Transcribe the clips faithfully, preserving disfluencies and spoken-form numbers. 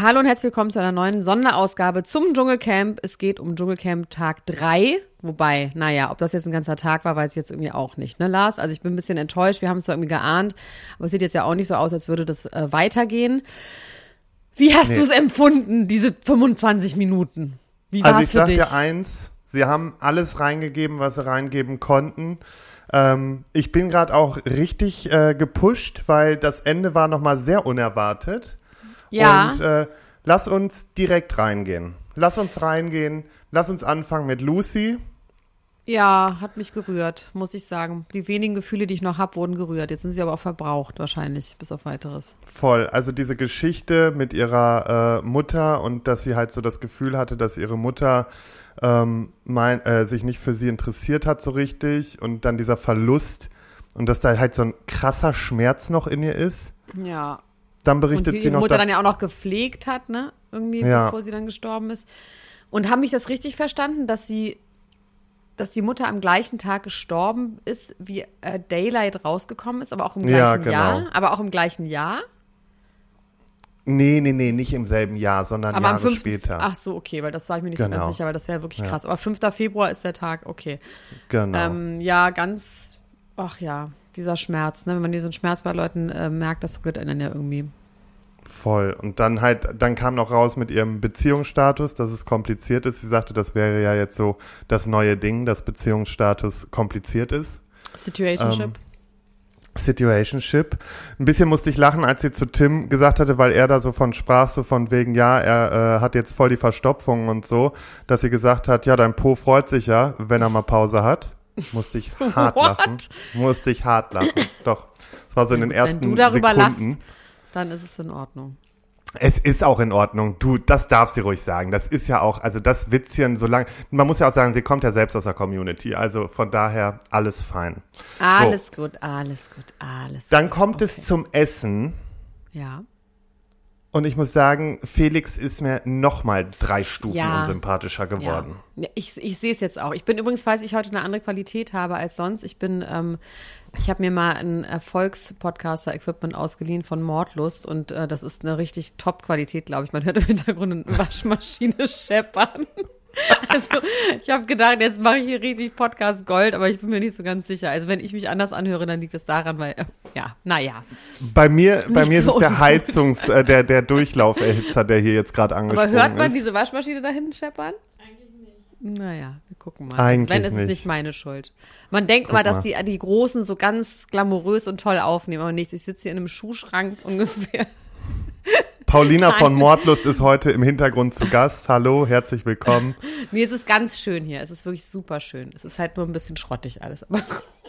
Hallo und herzlich willkommen zu einer neuen Sonderausgabe zum Dschungelcamp. Es geht um Dschungelcamp Tag drei. Wobei, naja, ob das jetzt ein ganzer Tag war, weiß ich jetzt irgendwie auch nicht, ne, Lars? Also ich bin ein bisschen enttäuscht. Wir haben es zwar irgendwie geahnt, aber es sieht jetzt ja auch nicht so aus, als würde das äh, weitergehen. Wie hast nee. du es empfunden, diese fünfundzwanzig Minuten? Wie war es für dich? Also ich sag dir eins, sie haben alles reingegeben, was sie reingeben konnten. Ähm, ich bin gerade auch richtig äh, gepusht, weil das Ende war nochmal sehr unerwartet. Ja. Und äh, lass uns direkt reingehen. Lass uns reingehen. Lass uns anfangen mit Lucy. Ja, hat mich gerührt, muss ich sagen. Die wenigen Gefühle, die ich noch habe, wurden gerührt. Jetzt sind sie aber auch verbraucht wahrscheinlich, bis auf Weiteres. Voll. Also diese Geschichte mit ihrer äh, Mutter und dass sie halt so das Gefühl hatte, dass ihre Mutter ähm, mein, äh, sich nicht für sie interessiert hat so richtig. Und dann dieser Verlust und dass da halt so ein krasser Schmerz noch in ihr ist. Ja. Dann berichtet und sie, sie noch, ihre Mutter dass, dann ja auch noch gepflegt hat, ne? Irgendwie, ja. bevor sie dann gestorben ist. Und haben mich das richtig verstanden, dass sie, dass die Mutter am gleichen Tag gestorben ist, wie äh, Daylight rausgekommen ist, aber auch im gleichen ja, genau. Jahr? Aber auch im gleichen Jahr? Nee, nee, nee, nicht im selben Jahr, sondern aber Jahre am fünften später. Ach so, okay, weil das war ich mir nicht genau. so ganz sicher, weil das wäre wirklich ja. krass. Aber fünfter Februar ist der Tag, okay. Genau. Ähm, ja, ganz, ach ja, dieser Schmerz, ne? Wenn man diesen Schmerz bei Leuten äh, merkt, das rührt einen ja irgendwie. Voll. Und dann halt, dann kam noch raus mit ihrem Beziehungsstatus, dass es kompliziert ist. Sie sagte, das wäre ja jetzt so das neue Ding, dass Beziehungsstatus kompliziert ist. Situationship. Ähm, Situationship. Ein bisschen musste ich lachen, als sie zu Tim gesagt hatte, weil er da so von sprach, so von wegen, ja, er äh, hat jetzt voll die Verstopfung und so, dass sie gesagt hat, ja, dein Po freut sich ja, wenn er mal Pause hat. Musste ich hart What? lachen. Musste ich hart lachen. Doch. Das war so in den ersten Wenn du darüber Sekunden. lachst, dann ist es in Ordnung. Es ist auch in Ordnung. Du, das darf sie ruhig sagen. Das ist ja auch, also das Witzchen, so lang, man muss ja auch sagen, sie kommt ja selbst aus der Community. Also von daher alles fein. Alles so. gut, alles gut, alles Dann gut. kommt okay. es zum Essen. Ja. Und ich muss sagen, Felix ist mir noch mal drei Stufen Ja. unsympathischer geworden. Ja. Ich, ich sehe es jetzt auch. Ich bin übrigens, falls ich heute eine andere Qualität habe als sonst, ich bin, ähm, ich habe mir mal ein Erfolgspodcaster-Equipment ausgeliehen von Mordlust und äh, das ist eine richtig Top-Qualität, glaube ich. Man hört im Hintergrund eine Waschmaschine scheppern. Also ich habe gedacht, jetzt mache ich hier richtig Podcast Gold, aber ich bin mir nicht so ganz sicher. Also wenn ich mich anders anhöre, dann liegt es daran, weil, äh, ja, naja. Bei mir, bei mir ist so es der ungut. Heizungs-, äh, der, der Durchlauferhitzer, der hier jetzt gerade angesprungen ist. Aber hört man diese Waschmaschine da hinten scheppern? Naja, wir gucken mal. Eigentlich also wenn, ist es nicht. nicht meine Schuld. Man denkt Guck immer, dass mal. die, die Großen so ganz glamourös und toll aufnehmen, aber nichts. Ich sitze hier in einem Schuhschrank ungefähr. Paulina Nein. von Mordlust ist heute im Hintergrund zu Gast. Hallo, herzlich willkommen. Nee, es ist ganz schön hier. Es ist wirklich super schön. Es ist halt nur ein bisschen schrottig alles. Aber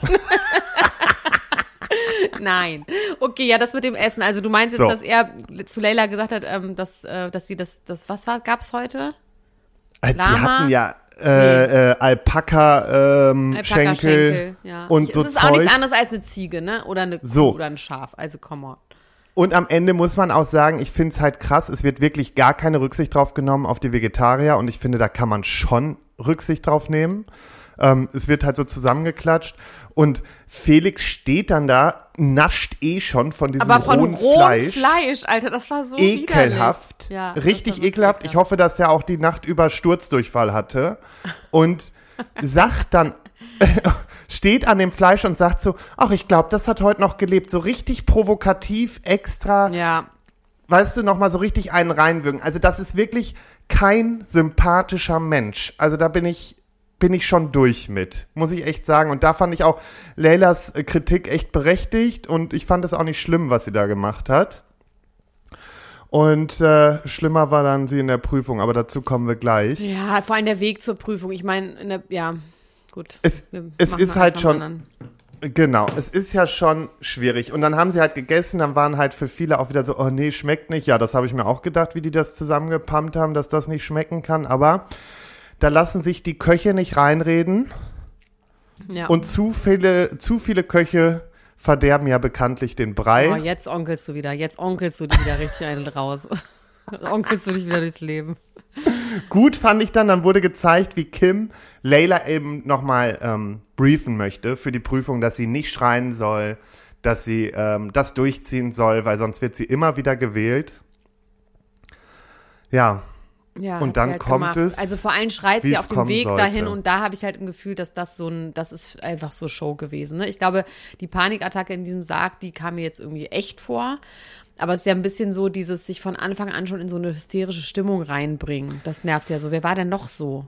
Nein. Okay, ja, das mit dem Essen. Also du meinst jetzt, So. dass er zu Leila gesagt hat, ähm, dass, äh, dass sie das, das, was war, gab's heute? Äh, Die Lama? hatten ja äh, äh, Alpaka, ähm, Alpaka, Schenkel, Schenkel, ja. und Ich, so es ist auch nichts Zeug. anderes als eine Ziege, ne? Oder eine Kuh So. oder ein Schaf. Also come on. Und am Ende muss man auch sagen, ich finde es halt krass, es wird wirklich gar keine Rücksicht drauf genommen auf die Vegetarier und ich finde, da kann man schon Rücksicht drauf nehmen. Ähm, es wird halt so zusammengeklatscht und Felix steht dann da, nascht eh schon von diesem Aber von rohen rohem Fleisch. Fleisch, Alter, das war so Ekelhaft, widerlich. Ja, das richtig war wirklich ekelhaft. Ich hoffe, dass er auch die Nacht über Sturzdurchfall hatte und sagt dann, steht an dem Fleisch und sagt so, ach, ich glaube, das hat heute noch gelebt. So richtig provokativ, extra, Ja, weißt du, nochmal so richtig einen reinwürgen. Also das ist wirklich kein sympathischer Mensch. Also da bin ich, bin ich schon durch mit, muss ich echt sagen. Und da fand ich auch Leylas äh, Kritik echt berechtigt und ich fand es auch nicht schlimm, was sie da gemacht hat. Und äh, schlimmer war dann sie in der Prüfung, aber dazu kommen wir gleich. ja, vor allem der Weg zur Prüfung. Ich meine, ja, gut. Es, Wir es machen ist mal halt eins nach dem schon, anderen. genau, es ist ja schon schwierig. Und dann haben sie halt gegessen, dann waren halt für viele auch wieder so, oh nee, schmeckt nicht. Ja, das habe ich mir auch gedacht, wie die das zusammengepammt haben, dass das nicht schmecken kann. Aber da lassen sich die Köche nicht reinreden. Ja. Und zu viele, zu viele Köche verderben ja bekanntlich den Brei. Oh, jetzt onkelst du wieder. Jetzt onkelst du dich wieder richtig einen raus. onkelst du dich wieder durchs Leben. Gut fand ich dann, dann wurde gezeigt, wie Kim Layla eben nochmal ähm, briefen möchte für die Prüfung, dass sie nicht schreien soll, dass sie ähm, das durchziehen soll, weil sonst wird sie immer wieder gewählt. Ja. Ja, und hat dann sie halt kommt gemacht. es, Also vor allem schreit wie sie es auf dem kommen Weg sollte. dahin und da habe ich halt ein Gefühl, dass das so ein, das ist einfach so Show gewesen. Ne? Ich glaube, die Panikattacke in diesem Sarg, die kam mir jetzt irgendwie echt vor. Aber es ist ja ein bisschen so dieses sich von Anfang an schon in so eine hysterische Stimmung reinbringen. Das nervt ja so. Wer war denn noch so?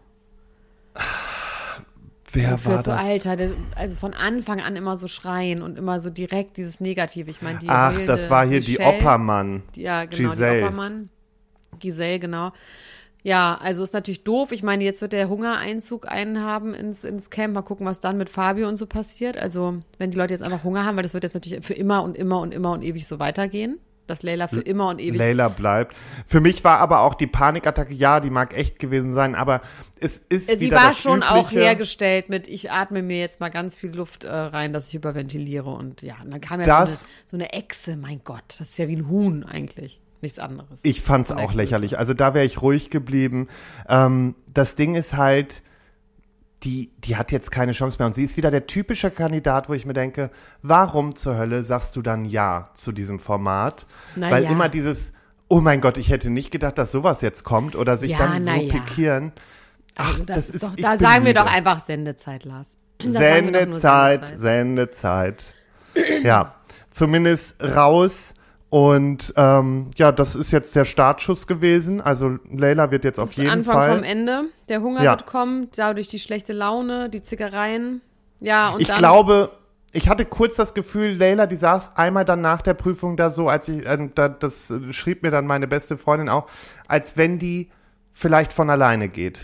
Wer Für war so das? Alter, der, also von Anfang an immer so schreien und immer so direkt dieses Negative. Ich meine, die Ach, wilde das war hier die Michelle, Oppermann. Die, ja, genau, Giselle. die Oppermann. Giselle, genau. Ja, also ist natürlich doof. Ich meine, jetzt wird der Hungereinzug einhaben ins, ins Camp. Mal gucken, was dann mit Fabio und so passiert. Also, wenn die Leute jetzt einfach Hunger haben, weil das wird jetzt natürlich für immer und immer und immer und ewig so weitergehen. Dass Layla für immer und ewig. Layla bleibt. Für mich war aber auch die Panikattacke, ja, die mag echt gewesen sein, aber es ist Sie wieder war das schon übliche, auch hergestellt mit, ich atme mir jetzt mal ganz viel Luft äh, rein, dass ich überventiliere. Und ja, und dann kam ja so eine, Das- so eine Echse, mein Gott. Das ist ja wie ein Huhn eigentlich. Nichts anderes. Ich fand's Von der auch Größe. lächerlich. Also da wäre ich ruhig geblieben. Ähm, das Ding ist halt, die, die hat jetzt keine Chance mehr. Und sie ist wieder der typische Kandidat, wo ich mir denke, warum zur Hölle sagst du dann Ja zu diesem Format? Na Weil ja. immer dieses, oh mein Gott, ich hätte nicht gedacht, dass sowas jetzt kommt oder sich Ja, dann na so ja. pikieren. Ach, Also das, das ist ist, doch, ich da bin sagen wir müde. doch einfach Sendezeit, Lars. Da sagen wir doch nur Sendezeit, Sendezeit. Ja, zumindest raus. Und ähm, ja, das ist jetzt der Startschuss gewesen. Also Layla wird jetzt auf Das ist jeden Anfang Fall. vom Ende. Der Hunger Ja. wird kommen, dadurch die schlechte Laune, die Zickereien. Ja, und Ich dann, glaube, ich hatte kurz das Gefühl, Layla, die saß einmal dann nach der Prüfung da so, als ich, äh, da, das äh, schrieb mir dann meine beste Freundin auch, als wenn die vielleicht von alleine geht.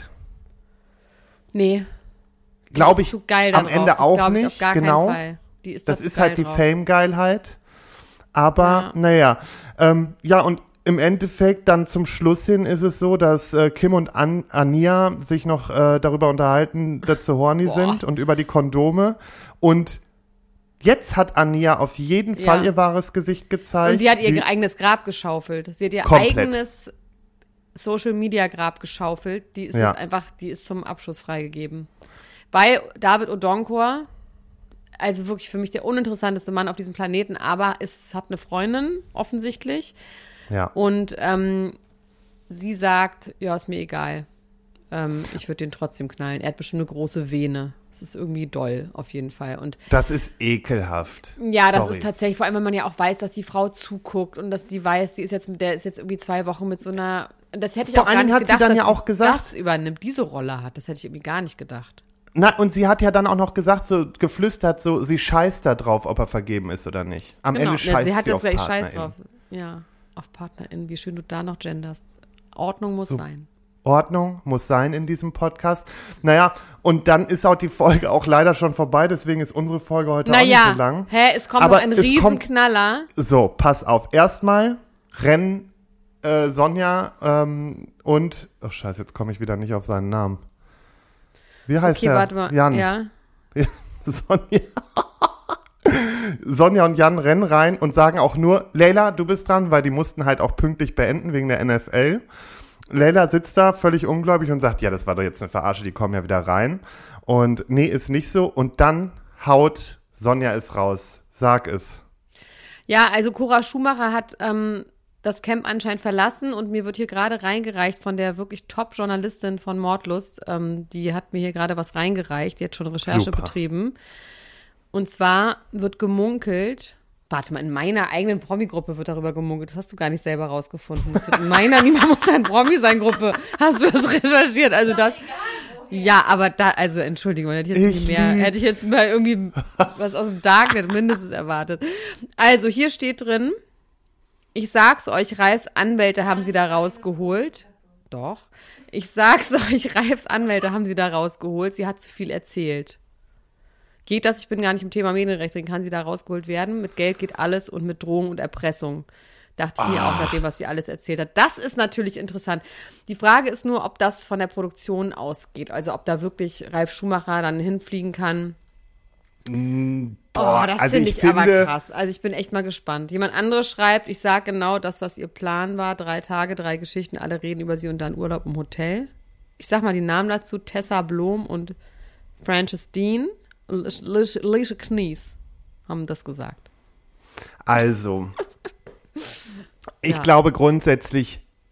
Nee. Die Glaube ist ich zu geil am da Ende drauf. auch das glaub ich nicht, auf gar genau. Keinen Fall. Die ist Das da zu ist geil halt die drauf. Fame-Geilheit. Aber, Ja. naja, ähm, ja, und im Endeffekt dann zum Schluss hin ist es so, dass äh, Kim und An Ania sich noch äh, darüber unterhalten, dass sie horny Boah. sind und über die Kondome. Und jetzt hat Ania auf jeden Ja. Fall ihr wahres Gesicht gezeigt. Und die hat ihr Sie- eigenes Grab geschaufelt. Sie hat ihr Komplett. eigenes Social-Media-Grab geschaufelt. Die ist Ja. jetzt einfach, die ist zum Abschluss freigegeben. Bei David Odonkor, also wirklich für mich der uninteressanteste Mann auf diesem Planeten, aber es hat eine Freundin, offensichtlich. ja. Und ähm, sie sagt, ja, ist mir egal. Ähm, ich würde den trotzdem knallen. Er hat bestimmt eine große Vene. Das ist irgendwie doll, auf jeden Fall. Und Das ist ekelhaft. ja, das Sorry. ist tatsächlich, vor allem, wenn man ja auch weiß, dass die Frau zuguckt und dass die weiß, die ist jetzt mit der ist jetzt irgendwie zwei Wochen mit so einer. Das hätte ich Vor auch gar allen nicht Dingen hat sie gedacht, dann dass ja auch gesagt- das übernimmt, diese Rolle hat. Das hätte ich irgendwie gar nicht gedacht. Na, und sie hat ja dann auch noch gesagt, so geflüstert, so sie scheißt da drauf, ob er vergeben ist oder nicht. Am Genau. Ende Ja, scheißt sie hat sie das auf gleich Scheiß PartnerInnen. drauf. Ja, auf PartnerInnen. Wie schön du da noch genderst. Ordnung muss So. sein. Ordnung muss sein in diesem Podcast. Naja, und dann ist auch die Folge auch leider schon vorbei, deswegen ist unsere Folge heute auch nicht Naja, so lang. hä, es kommt Aber noch ein es kommt- Riesenknaller. So, pass auf. Erstmal rennen äh, Sonja ähm, und, oh scheiße, jetzt komme ich wieder nicht auf seinen Namen. Wie heißt Okay, der? warte mal. Jan. Ja. Sonja. Sonja und Jan rennen rein und sagen auch nur, Layla, du bist dran, weil die mussten halt auch pünktlich beenden wegen der N F L. Layla sitzt da völlig ungläubig und sagt, ja, das war doch jetzt eine Verarsche, die kommen ja wieder rein. Und nee, ist nicht so. Und dann haut Sonja es raus. Sag es. Ja, also Cora Schumacher hat ähm, das Camp anscheinend verlassen und mir wird hier gerade reingereicht von der wirklich Top-Journalistin von Mordlust. Ähm, die hat mir hier gerade was reingereicht. Die hat schon Recherche Super. betrieben. Und zwar wird gemunkelt, warte mal, in meiner eigenen Promi-Gruppe wird darüber gemunkelt. Das hast du gar nicht selber rausgefunden. Das wird in meiner Niemand muss ein Promi sein Gruppe. Hast du das recherchiert? Also das. Ja, aber da, also Entschuldigung, hätte ich jetzt, Ich mehr, lieb's. hätte ich jetzt mal irgendwie was aus dem Darknet mindestens erwartet. Also hier steht drin, ich sag's euch, Ralfs Anwälte haben sie da rausgeholt. Doch. Ich sag's euch, Ralfs Anwälte haben sie da rausgeholt. Sie hat zu viel erzählt. Geht das? Ich bin gar nicht im Thema Medienrecht drin. Kann sie da rausgeholt werden? Mit Geld geht alles und mit Drohung und Erpressung. Dachte ich mir auch nach dem, was sie alles erzählt hat. Das ist natürlich interessant. Die Frage ist nur, ob das von der Produktion ausgeht. Also ob da wirklich Ralf Schumacher dann hinfliegen kann. Boah, Oh, das also finde ich ich aber finde- krass. Also ich bin echt mal gespannt. Jemand anderes schreibt, ich sage genau das, was ihr Plan war. Drei Tage, drei Geschichten, alle reden über sie und dann Urlaub im Hotel. Ich sag mal die Namen dazu. Tessa Blom und Frances Dean. Alicia Knies haben das gesagt. Also, ich Ja. glaube grundsätzlich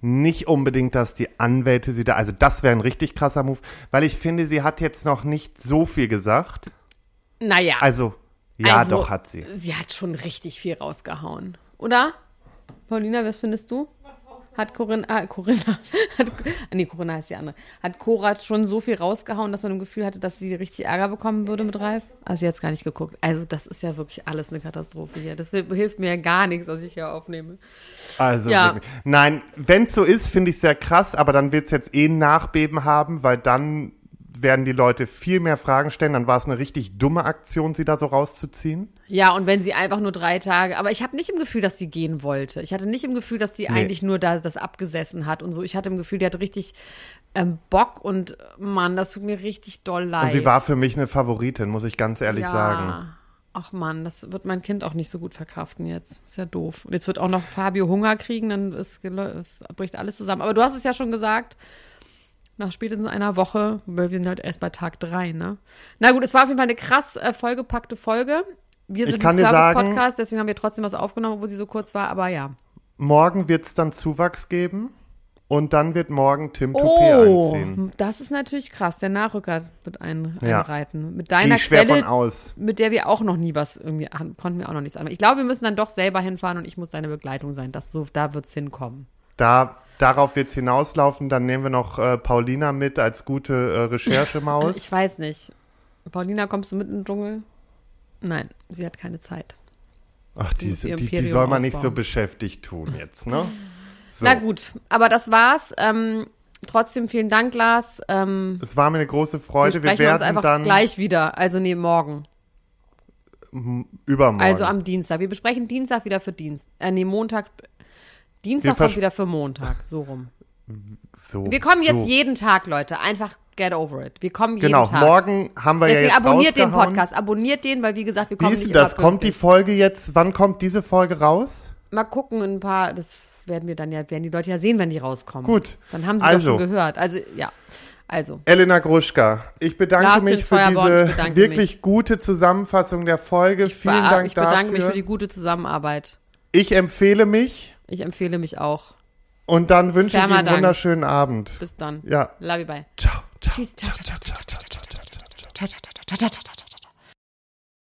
nicht unbedingt, dass die Anwälte sie da, also das wäre ein richtig krasser Move, weil ich finde, sie hat jetzt noch nicht so viel gesagt. Naja. Also, ja, also, doch hat sie. Sie hat schon richtig viel rausgehauen. Oder? Paulina, was findest du? Hat Corinna, ah, Corinna, hat, nee, Corinna ist die andere, hat Cora schon so viel rausgehauen, dass man ein Gefühl hatte, dass sie richtig Ärger bekommen würde mit Ralf? Also sie hat es gar nicht geguckt. Also das ist ja wirklich alles eine Katastrophe hier. Das hilft mir ja gar nichts, was ich hier aufnehme. Also ja. wirklich. Nein, wenn es so ist, finde ich es sehr krass, aber dann wird es jetzt eh ein Nachbeben haben, weil dann werden die Leute viel mehr Fragen stellen. Dann war es eine richtig dumme Aktion, sie da so rauszuziehen. Ja, und wenn sie einfach nur drei Tage, aber ich habe nicht im Gefühl, dass sie gehen wollte. Ich hatte nicht im Gefühl, dass die nee. eigentlich nur da das abgesessen hat und so. Ich hatte im Gefühl, die hat richtig ähm, Bock und Mann, das tut mir richtig doll leid. Und sie war für mich eine Favoritin, muss ich ganz ehrlich ja. sagen. Ach Mann, das wird mein Kind auch nicht so gut verkraften jetzt. Ist ja doof. Und jetzt wird auch noch Fabio Hunger kriegen, dann ist, bricht alles zusammen. Aber du hast es ja schon gesagt, nach spätestens einer Woche, weil wir sind halt erst bei Tag drei, ne? Na gut, es war auf jeden Fall eine krass äh, vollgepackte Folge. Wir sind ein Service-Podcast, deswegen haben wir trotzdem was aufgenommen, obwohl sie so kurz war, aber ja. Morgen wird es dann Zuwachs geben und dann wird morgen Tim Toupé oh, einziehen. Das ist natürlich krass. Der Nachrücker wird ein, ja. einreiten. Mit deiner Gehe schwer Quelle, von aus. mit der wir auch noch nie was irgendwie, konnten wir auch noch nichts anfangen. Ich glaube, wir müssen dann doch selber hinfahren und ich muss deine Begleitung sein. Das so, da wird es hinkommen. Da Darauf wird es hinauslaufen, dann nehmen wir noch äh, Paulina mit als gute äh, Recherchemaus. Ich weiß nicht. Paulina, kommst du mit in den Dschungel? Nein, sie hat keine Zeit. Ach, die, die, die soll man nicht so beschäftigt tun jetzt, ne? So. Na gut, aber das war's. Ähm, trotzdem vielen Dank, Lars. Ähm, es war mir eine große Freude. Wir sprechen wir werden uns einfach dann gleich wieder. Also nee, morgen. Übermorgen. Also am Dienstag. Wir besprechen Dienstag wieder für Dienst. Äh, nee, Montag. Dienstag kommt wieder für Montag, so rum. So, wir kommen jetzt so. jeden Tag, Leute. Einfach get over it. Wir kommen jeden genau, Tag. Genau, morgen haben wir Deswegen ja jetzt abonniert den rausgehauen. Podcast, abonniert den, weil wie gesagt, wir kommen wie ist nicht das? immer Kommt die pünktlich. Folge jetzt, wann kommt diese Folge raus? Mal gucken, ein paar, das werden wir dann ja, werden die Leute ja sehen, wenn die rauskommen. Gut. Dann haben sie also. doch schon gehört. Also, ja. Also. Elena Gruschka, ich bedanke Lars mich für Feuerborn, diese wirklich mich. gute Zusammenfassung der Folge. Ich Vielen be- Dank ich bedanke dafür. mich für die gute Zusammenarbeit. Ich empfehle mich. Ich empfehle mich auch. Und dann wünsche ich Ihnen einen Dank. wunderschönen Abend. Bis dann. Ja. Love you, bye. Ciao. Ciao. Tschüss. Ciao, ciao, ciao, ciao, ciao, ciao, ciao, ciao, ciao, ciao, ciao, ciao, ciao.